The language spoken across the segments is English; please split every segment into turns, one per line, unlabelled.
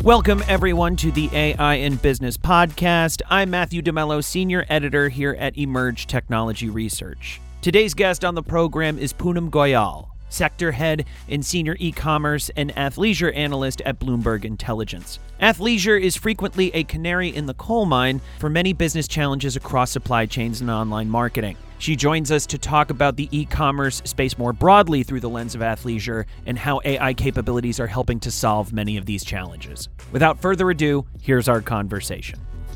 Welcome, everyone, to the AI in Business podcast. I'm Matthew DeMello, Senior Editor here at Emerge Technology Research. Today's guest on the program is Poonam Goyal, Sector Head in Senior E-commerce and Athleisure Analyst at Bloomberg Intelligence. Athleisure is frequently a canary in the coal mine for many business challenges across supply chains and online marketing. She joins us to talk about the e-commerce space more broadly through the lens of athleisure and how AI capabilities are helping to solve many of these challenges. Without further ado, here's our conversation.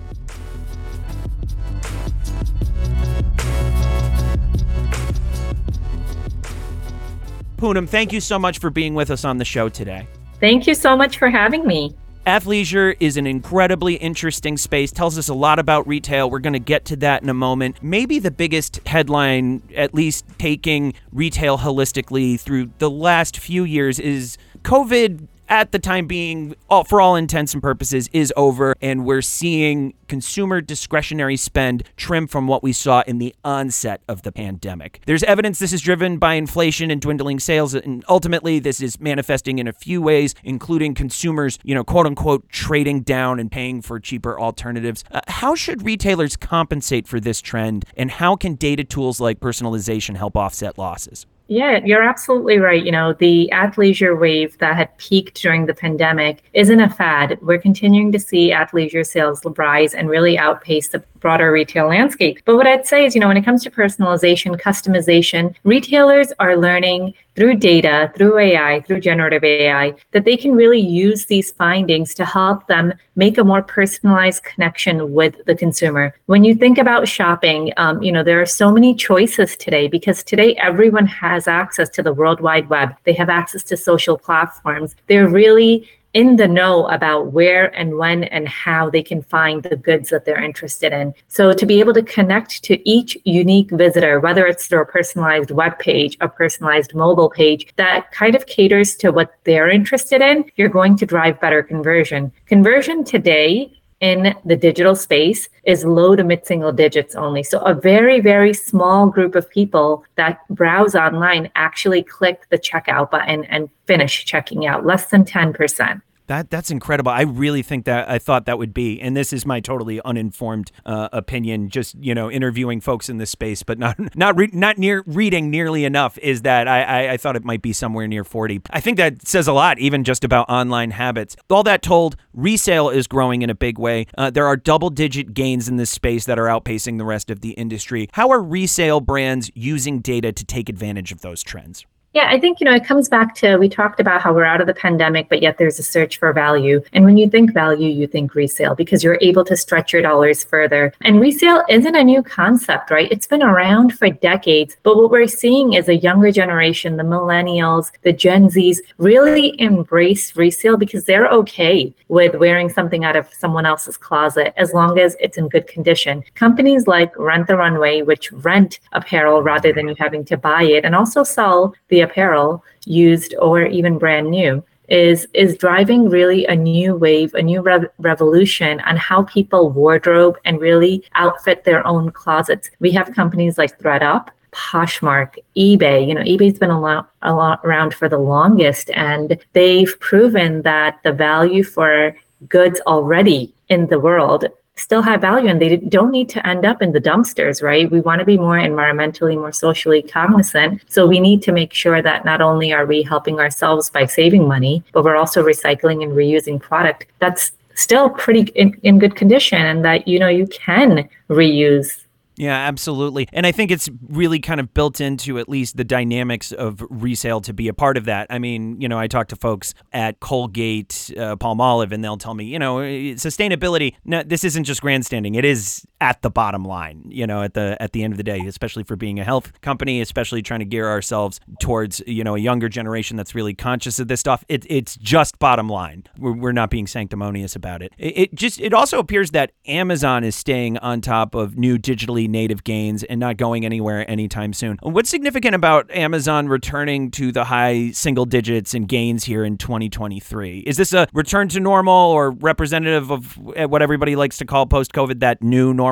Poonam, thank you so much for being with us on the show today.
Thank you so much for having me.
Athleisure is an incredibly interesting space, tells us a lot about retail. We're going to get to that in a moment. Maybe the biggest headline, at least taking retail holistically through the last few years, is COVID at the time being, for all intents and purposes, is over, and we're seeing consumer discretionary spend trim from what we saw in the onset of the pandemic. There's evidence this is driven by inflation and dwindling sales, and ultimately this is manifesting in a few ways, including consumers, quote unquote, trading down and paying for cheaper alternatives. How should retailers compensate for this trend, and how can data tools like personalization help offset losses?
Yeah, you're absolutely right. The athleisure wave that had peaked during the pandemic isn't a fad. We're continuing to see athleisure sales rise and really outpace the broader retail landscape. But what I'd say is, when it comes to personalization, customization, retailers are learning through data, through AI, through generative AI, that they can really use these findings to help them make a more personalized connection with the consumer. When you think about shopping, there are so many choices today because today everyone has access to the World Wide Web. They have access to social platforms. They're really in the know about where and when and how they can find the goods that they're interested in. So to be able to connect to each unique visitor, whether it's through a personalized web page, a personalized mobile page, that kind of caters to what they're interested in, you're going to drive better conversion. Conversion today in the digital space is low to mid-single digits only. So a very, very small group of people that browse online actually click the checkout button and finish checking out, less than 10%.
That's incredible. I really think that I thought that would be, and this is my totally uninformed opinion, just, interviewing folks in this space, but not reading nearly enough, is that I thought it might be somewhere near 40. I think that says a lot, even just about online habits. All that told, resale is growing in a big way. There are double-digit gains in this space that are outpacing the rest of the industry. How are resale brands using data to take advantage of those trends?
Yeah, I think, it comes back to, we talked about how we're out of the pandemic, but yet there's a search for value. And when you think value, you think resale because you're able to stretch your dollars further. And resale isn't a new concept, right? It's been around for decades. But what we're seeing is a younger generation, the millennials, the Gen Zs, really embrace resale because they're okay with wearing something out of someone else's closet as long as it's in good condition. Companies like Rent the Runway, which rent apparel rather than you having to buy it, and also sell the apparel used or even brand new, is driving really a new wave, a new revolution on how people wardrobe and really outfit their own closets. We have companies like ThredUp, Poshmark, eBay. eBay's been a lot around for the longest, and they've proven that the value for goods already in the world still have value, and they don't need to end up in the dumpsters, right? We want to be more environmentally, more socially cognizant. So we need to make sure that not only are we helping ourselves by saving money, but we're also recycling and reusing product that's still pretty in good condition, and that, you can reuse.
Yeah, absolutely. And I think it's really kind of built into at least the dynamics of resale to be a part of that. I mean, I talk to folks at Colgate, Palmolive, and they'll tell me, sustainability, no, this isn't just grandstanding. It is at the bottom line, at the end of the day, especially for being a health company, especially trying to gear ourselves towards, a younger generation that's really conscious of this stuff. It's just bottom line. We're not being sanctimonious about it. It also appears that Amazon is staying on top of new digitally native gains and not going anywhere anytime soon. What's significant about Amazon returning to the high single digits and gains here in 2023? Is this a return to normal or representative of what everybody likes to call post-COVID that new normal?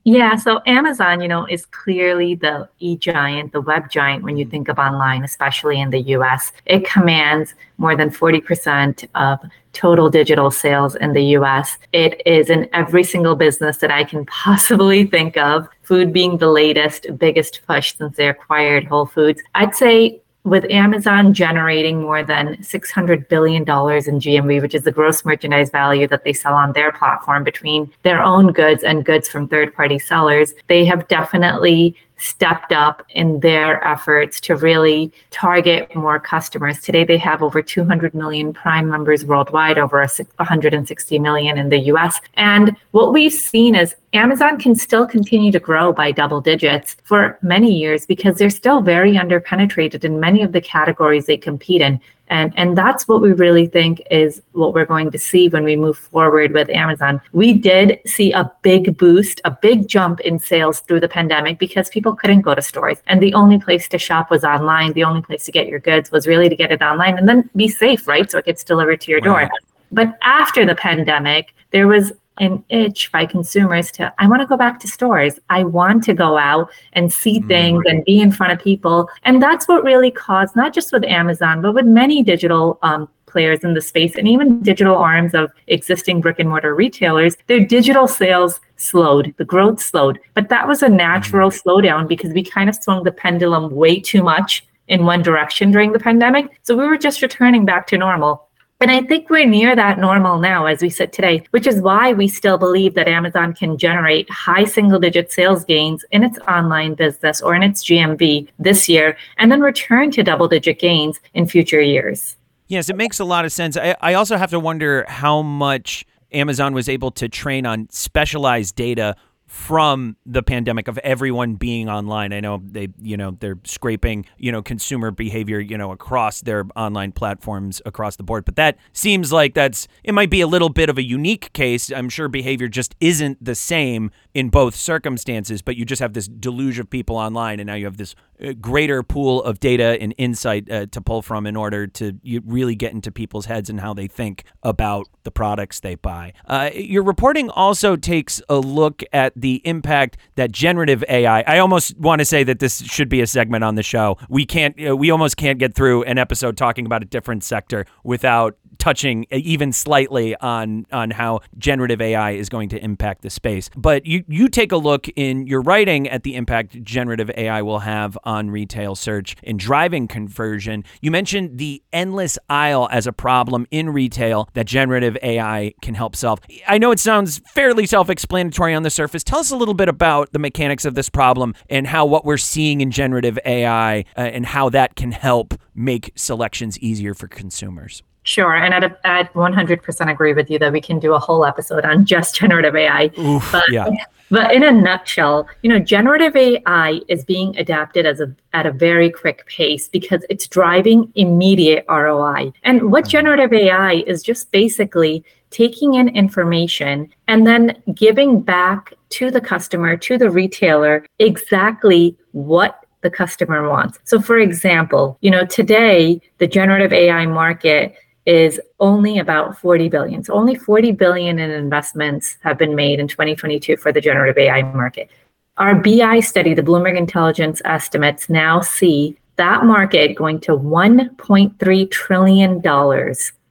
Yeah, so Amazon, is clearly the e-giant, the web giant when you think of online, especially in the US. It commands more than 40% of total digital sales in the US. It is in every single business that I can possibly think of, food being the latest, biggest push since they acquired Whole Foods. I'd say with Amazon generating more than $600 billion in GMV, which is the gross merchandise value that they sell on their platform between their own goods and goods from third-party sellers, they have definitely stepped up in their efforts to really target more customers. Today, they have over 200 million Prime members worldwide, over 160 million in the US. And what we've seen is Amazon can still continue to grow by double digits for many years because they're still very underpenetrated in many of the categories they compete in. And that's what we really think is what we're going to see when we move forward with Amazon. We did see a big boost, a big jump in sales through the pandemic because people couldn't go to stores. And the only place to shop was online. The only place to get your goods was really to get it online and then be safe, right? So it gets delivered to your door. But after the pandemic, there was an itch by consumers to, I want to go back to stores. I want to go out and see things and be in front of people. And that's what really caused, not just with Amazon, but with many digital players in the space and even digital arms of existing brick and mortar retailers, their digital sales slowed, the growth slowed. But that was a natural slowdown because we kind of swung the pendulum way too much in one direction during the pandemic. So we were just returning back to normal. And I think we're near that normal now as we sit today, which is why we still believe that Amazon can generate high single-digit sales gains in its online business or in its GMV this year, and then return to double-digit gains in future years.
Yes, it makes a lot of sense. I also have to wonder how much Amazon was able to train on specialized data from the pandemic of everyone being online. I know they're scraping, consumer behavior, across their online platforms across the board. But that seems like it might be a little bit of a unique case. I'm sure behavior just isn't the same in both circumstances, but you just have this deluge of people online, and now you have this greater pool of data and insight to pull from in order to really get into people's heads and how they think about the products they buy. Your reporting also takes a look at the impact that generative AI, I almost want to say that this should be a segment on the show. We almost can't get through an episode talking about a different sector without touching even slightly on how generative AI is going to impact the space. But you take a look in your writing at the impact generative AI will have on retail search and driving conversion. You mentioned the endless aisle as a problem in retail that generative AI can help solve. I know it sounds fairly self-explanatory on the surface. Tell us a little bit about the mechanics of this problem and how what we're seeing in generative AI and how that can help make selections easier for consumers.
Sure. And I'd 100% agree with you that we can do a whole episode on just generative AI.
Oof, yeah.
But in a nutshell, generative AI is being adapted at a very quick pace because it's driving immediate ROI. And what generative AI is just basically taking in information and then giving back to the customer, to the retailer, exactly what the customer wants. So for example, today, the generative AI market is only about 40 billion. So only 40 billion in investments have been made in 2022 for the generative AI market. Our BI study, the Bloomberg Intelligence estimates, now see that market going to $1.3 trillion.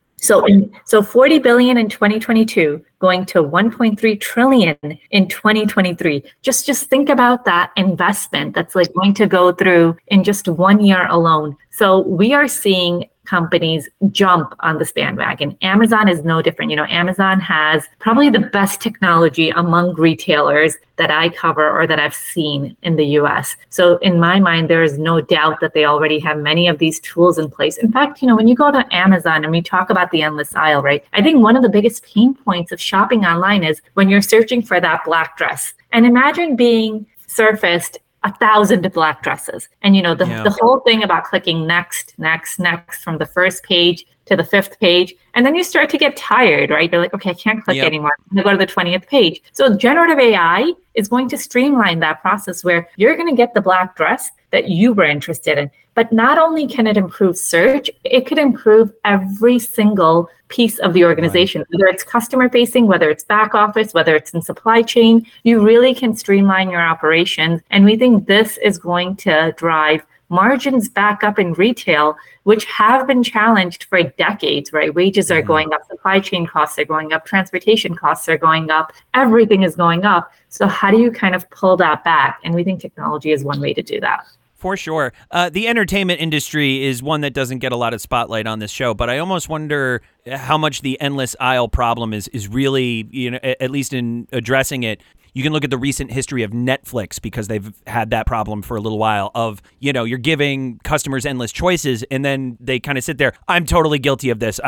So 40 billion in 2022 going to 1.3 trillion in 2023. Just think about that investment that's going to go through in just 1 year alone. So we are seeing companies jump on this bandwagon. Amazon is no different. Amazon has probably the best technology among retailers that I cover or that I've seen in the US. So in my mind, there is no doubt that they already have many of these tools in place. In fact, when you go to Amazon and we talk about the endless aisle, right? I think one of the biggest pain points of shopping online is when you're searching for that black dress. And imagine being surfaced 1,000 black dresses. And the whole thing about clicking next from the first page to the 5th page. And then you start to get tired, right? You're like, okay, I can't click anymore. I'm going to go to the 20th page. So generative AI is going to streamline that process where you're going to get the black dress that you were interested in. But not only can it improve search, it could improve every single piece of the organization, right? Whether it's customer facing, whether it's back office, whether it's in supply chain, you really can streamline your operations. And we think this is going to drive margins back up in retail, which have been challenged for decades, right? Wages are going up, supply chain costs are going up, transportation costs are going up, everything is going up. So how do you kind of pull that back? And we think technology is one way to do that.
For sure. The entertainment industry is one that doesn't get a lot of spotlight on this show, but I almost wonder how much the endless aisle problem is really, at least in addressing it. You can look at the recent history of Netflix, because they've had that problem for a little while of, you're giving customers endless choices and then they kind of sit there. I'm totally guilty of this.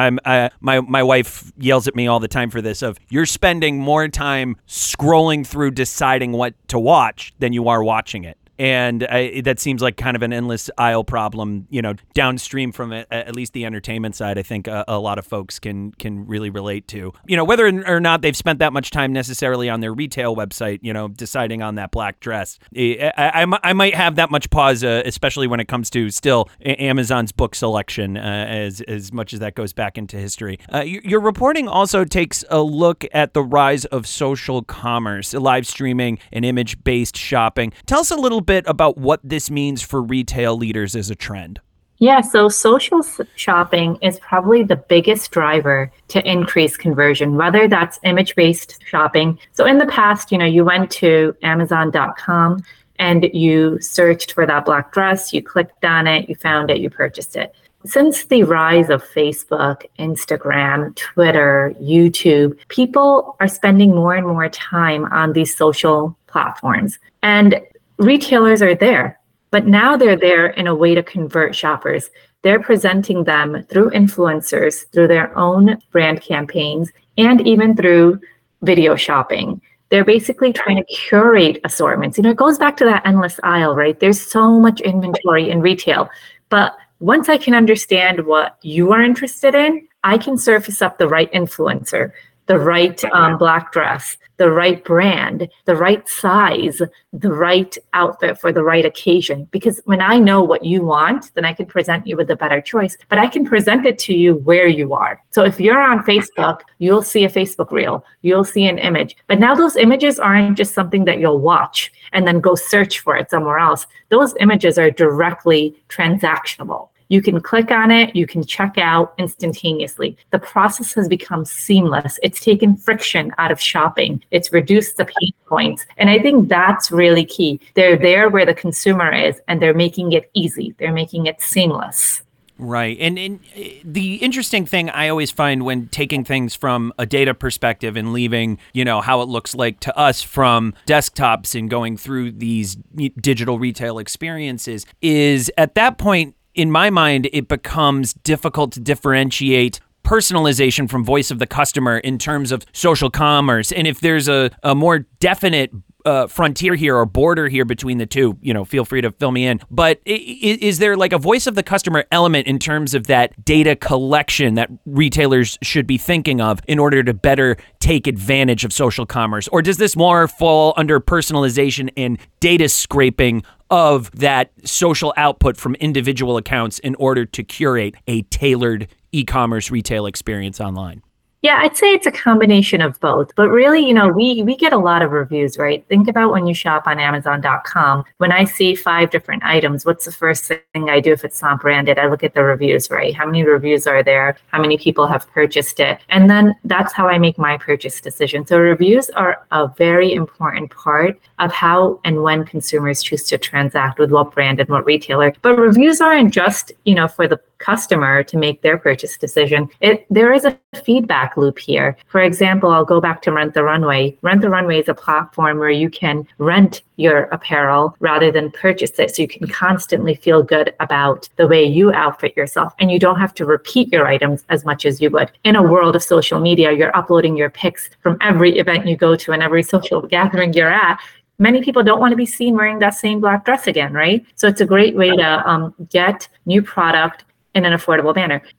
My wife yells at me all the time for this of, you're spending more time scrolling through deciding what to watch than you are watching it. And that seems like kind of an endless aisle problem, downstream from it, at least the entertainment side. I think a lot of folks can really relate to, whether or not they've spent that much time necessarily on their retail website, deciding on that black dress. I might have that much pause, especially when it comes to still Amazon's book selection, as much as that goes back into history. Your reporting also takes a look at the rise of social commerce, live streaming, and image-based shopping. Tell us a little bit about what this means for retail leaders as a trend.
Yeah, so social shopping is probably the biggest driver to increase conversion, whether that's image-based shopping. So in the past, you went to Amazon.com and you searched for that black dress, you clicked on it, you found it, you purchased it. Since the rise of Facebook, Instagram, Twitter, YouTube, people are spending more and more time on these social platforms. And retailers are there, but now they're there in a way to convert shoppers. They're presenting them through influencers, through their own brand campaigns, and even through video shopping. They're basically trying to curate assortments. It goes back to that endless aisle, right? There's so much inventory in retail. But once I can understand what you are interested in, I can surface up the right influencer, the right black dress, the right brand, the right size, the right outfit for the right occasion. Because when I know what you want, then I can present you with a better choice, but I can present it to you where you are. So if you're on Facebook, you'll see a Facebook reel, you'll see an image, but now those images aren't just something that you'll watch and then go search for it somewhere else. Those images are directly transactionable. You can click on it, you can check out instantaneously. The process has become seamless. It's taken friction out of shopping. It's reduced the pain points. And I think that's really key. They're there where the consumer is, and they're making it easy. They're making it seamless.
Right. And the interesting thing I always find when taking things from a data perspective and leaving, how it looks like to us from desktops and going through these digital retail experiences is at that point, in my mind, it becomes difficult to differentiate personalization from voice of the customer in terms of social commerce. And if there's a more definite frontier here or border here between the two, feel free to fill me in. But is there like a voice of the customer element in terms of that data collection that retailers should be thinking of in order to better take advantage of social commerce? Or does this more fall under personalization and data scraping of that social output from individual accounts in order to curate a tailored e-commerce retail experience online?
Yeah, I'd say it's a combination of both. But really, we get a lot of reviews, right? Think about when you shop on Amazon.com. When I see 5 different items, what's the first thing I do if it's not branded? I look at the reviews, right? How many reviews are there? How many people have purchased it? And then that's how I make my purchase decision. So reviews are a very important part of how and when consumers choose to transact with what brand and what retailer. But reviews aren't just, for the customer to make their purchase decision. There is a feedback loop here. For example, I'll go back to Rent the Runway. Rent the Runway is a platform where you can rent your apparel rather than purchase it. So you can constantly feel good about the way you outfit yourself, and you don't have to repeat your items as much as you would. In a world of social media, you're uploading your pics from every event you go to and every social gathering you're at. Many people don't want to be seen wearing that same black dress again, right? So it's a great way to get new product in an affordable manner.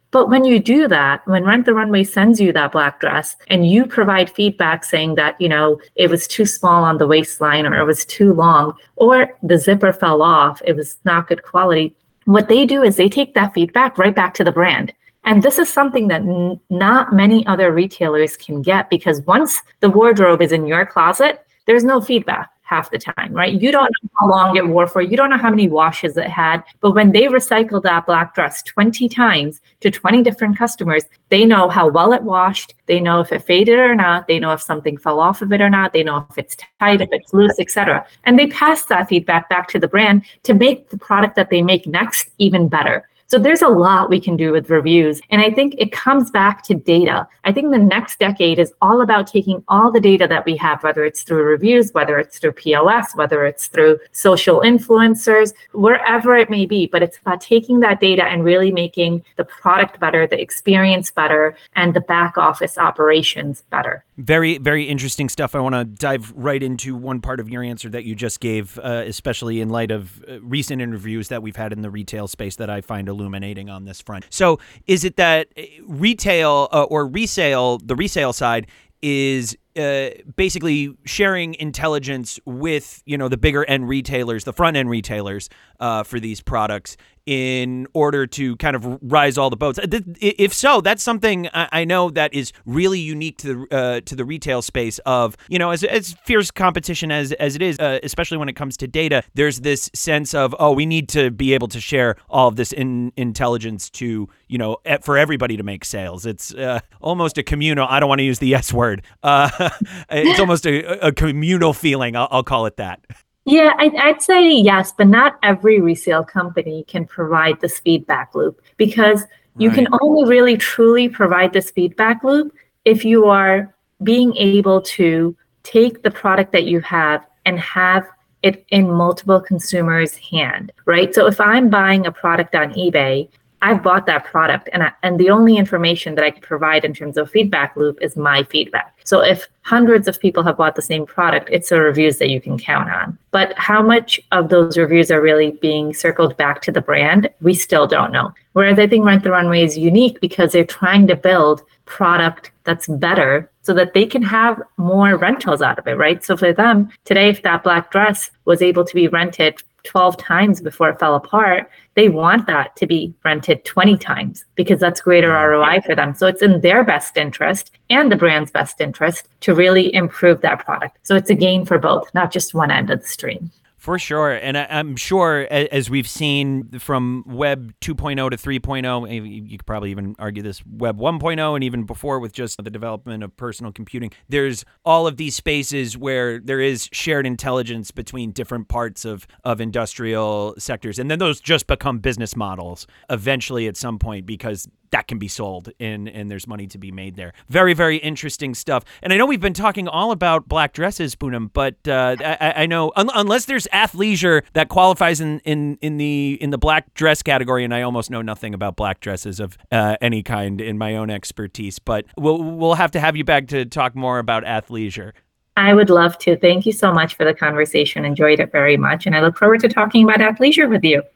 But when you do that, when Rent the Runway sends you that black dress and you provide feedback saying that, it was too small on the waistline or it was too long or the zipper fell off, it was not good quality, what they do is they take that feedback right back to the brand. And this is something that not many other retailers can get, because once the wardrobe is in your closet, there's no feedback half the time, right? You don't know how long it wore for, you don't know how many washes it had, but when they recycle that black dress 20 times to 20 different customers, they know how well it washed, they know if it faded or not, they know if something fell off of it or not, they know if it's tight, if it's loose, etc. And they pass that feedback back to the brand to make the product that they make next even better. So there's a lot we can do with reviews. And I think it comes back to data. I think the next decade is all about taking all the data that we have, whether it's through reviews, whether it's through POS, whether it's through social influencers, wherever it may be. But it's about taking that data and really making the product better, the experience better, and the back office operations better.
Very, very interesting stuff. I want to dive right into one part of your answer that you just gave, especially in light of recent interviews that we've had in the retail space that I find illuminating on this front. So is it that retail or resale, the resale side, is basically sharing intelligence with, the bigger end retailers, the front end retailers for these products in order to kind of rise all the boats? If so, that's something I know that is really unique to the retail space of, as fierce competition as it is, especially when it comes to data, there's this sense of, we need to be able to share all of this intelligence to, for everybody to make sales. It's almost a communal, I don't want to use the S word. It's almost a communal feeling. I'll call it that.
Yeah, I'd say yes, but not every resale company can provide this feedback loop, because you can only really truly provide this feedback loop if you are being able to take the product that you have and have it in multiple consumers' hand, right? So if I'm buying a product on eBay, I've bought that product, and the only information that I can provide in terms of feedback loop is my feedback. So if hundreds of people have bought the same product, it's the reviews that you can count on. But how much of those reviews are really being circled back to the brand, we still don't know. Whereas I think Rent the Runway is unique because they're trying to build product that's better so that they can have more rentals out of it, right? So for them, today, if that black dress was able to be rented 12 times before it fell apart, they want that to be rented 20 times because that's greater ROI for them. So it's in their best interest and the brand's best interest to really improve that product. So it's a gain for both, not just one end of the stream.
For sure. And I'm sure, as we've seen from Web 2.0 to 3.0, you could probably even argue this Web 1.0 and even before with just the development of personal computing, there's all of these spaces where there is shared intelligence between different parts of industrial sectors. And then those just become business models eventually at some point because that can be sold and there's money to be made there. Very, very interesting stuff. And I know we've been talking all about black dresses, Poonam, but I know unless there's athleisure that qualifies in the black dress category, and I almost know nothing about black dresses of any kind in my own expertise, but we'll have to have you back to talk more about athleisure.
I would love to. Thank you so much for the conversation. Enjoyed it very much. And I look forward to talking about athleisure with you.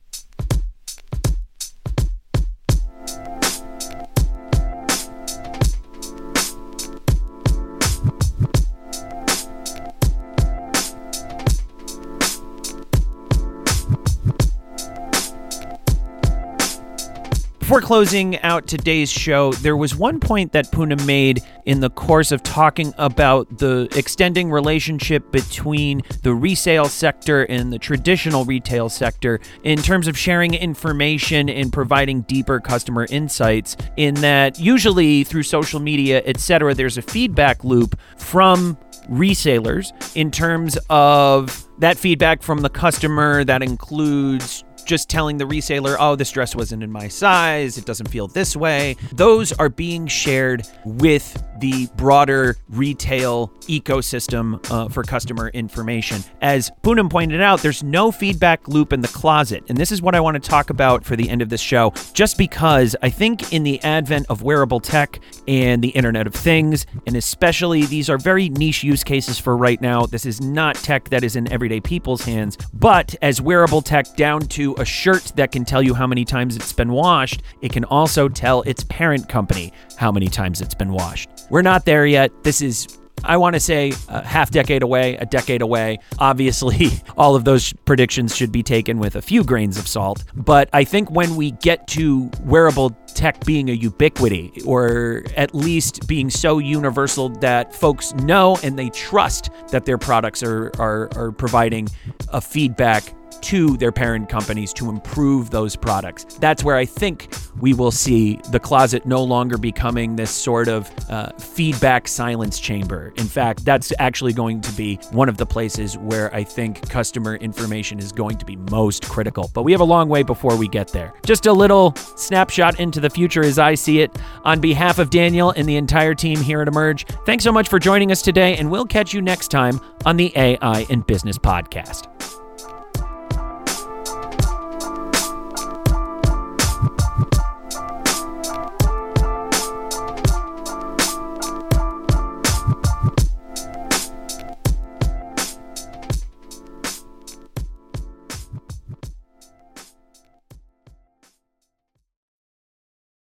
Before closing out today's show, there was one point that Poonam made in the course of talking about the extending relationship between the resale sector and the traditional retail sector in terms of sharing information and providing deeper customer insights, in that usually through social media, etc., there's a feedback loop from resellers in terms of that feedback from the customer that includes just telling the reseller, oh, this dress wasn't in my size, it doesn't feel this way. Those are being shared with the broader retail ecosystem for customer information. As Poonam pointed out, there's no feedback loop in the closet. And this is what I want to talk about for the end of this show, just because I think in the advent of wearable tech and the Internet of Things, and especially these are very niche use cases for right now. This is not tech that is in everyday people's hands, but as wearable tech down to a shirt that can tell you how many times it's been washed, it can also tell its parent company how many times it's been washed. We're not there yet. This is, I want to say, a half decade away, a decade away. Obviously, all of those predictions should be taken with a few grains of salt. But I think when we get to wearable tech being a ubiquity, or at least being so universal that folks know and they trust that their products are providing a feedback to their parent companies to improve those products. That's where I think we will see the closet no longer becoming this sort of feedback silence chamber. In fact, that's actually going to be one of the places where I think customer information is going to be most critical. But we have a long way before we get there. Just a little snapshot into the future as I see it. On behalf of Daniel and the entire team here at Emerj, thanks so much for joining us today, and we'll catch you next time on the AI in Business podcast.